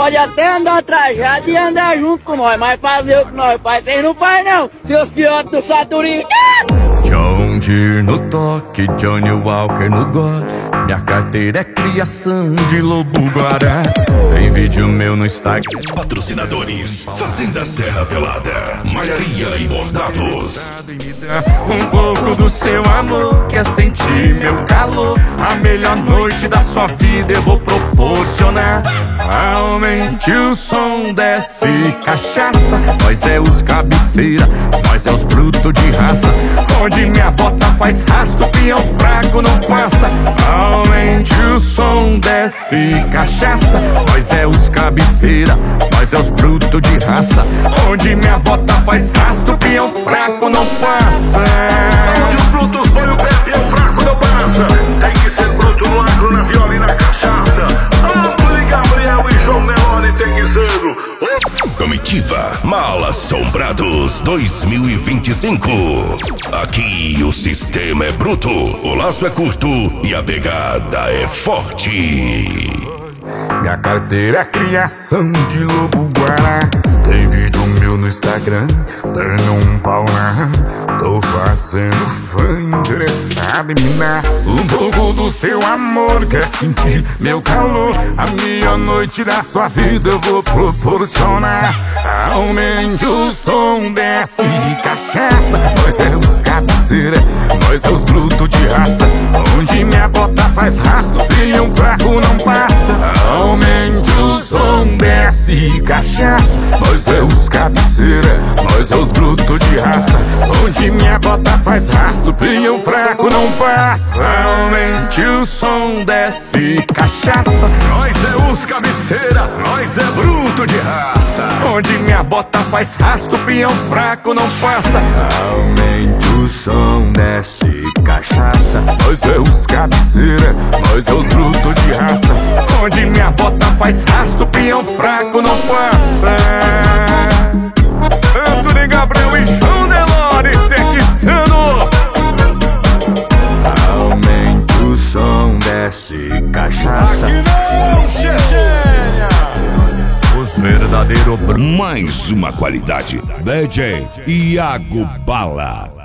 pode até andar trajado e andar junto com nós, mas fazer o que nós faz, vocês não fazem não, seus fiotes do Saturino. John Deere no toque, Johnny Walker no God. Minha carteira é criação de lobo guará. Tem vídeo meu no Instagram. Patrocinadores: Fazenda Serra Pelada, Malharia e Bordados. Um pouco do seu amor, quer sentir meu calor. A melhor noite da sua vida eu vou proporcionar. Aumente o som, desce cachaça. Nós é os cabeceira, nós é os brutos de raça. Onde minha bota faz rastro, peão fraco não passa. Aumente o som, desce cachaça. Nós é os cabeceira, nós é os brutos de raça. Onde minha bota faz rastro, peão fraco não passa. Onde os brutos põem o pé, peão fraco não passa. Tem que ser bruto no agro, na viola e na cachaça. Antônio Gabriel e João Nelore tem que ser Comitiva Mal Assombrados 2025. Aqui o sistema é bruto, o laço é curto e a pegada é forte. Minha carteira é criação de lobo guará. Tem vídeo meu no Instagram, dando um pau lá. Tô fazendo fã interessado em minar. Um pouco do seu amor, quer sentir meu calor. A melhor noite da sua vida eu vou proporcionar. Aumente o som, desce cachaça. Nós é os cabeceira, nós é os brutos de raça. Onde minha bota faz rastro, peão fraco não passa. Aumente o som, desce cachaça. Nós é os cabeceira, nós é os brutos de raça. Onde minha bota faz rastro, peão fraco não passa. Aumente o som, desce cachaça. Nós é os cabeceira, nós é bruto de raça. Onde minha bota faz rastro, peão fraco não passa. Aumente o som, desce cachaça. Nós é os cabeceira, nós é os brutos de raça. Onde minha bota faz rastro, peão fraco não passa. Antônio Gabriel e João Nelore Texano. Aumente o som, desce cachaça. Aqui não, Chechênia. Os verdadeiros Mais uma qualidade. DJ Iago Bala.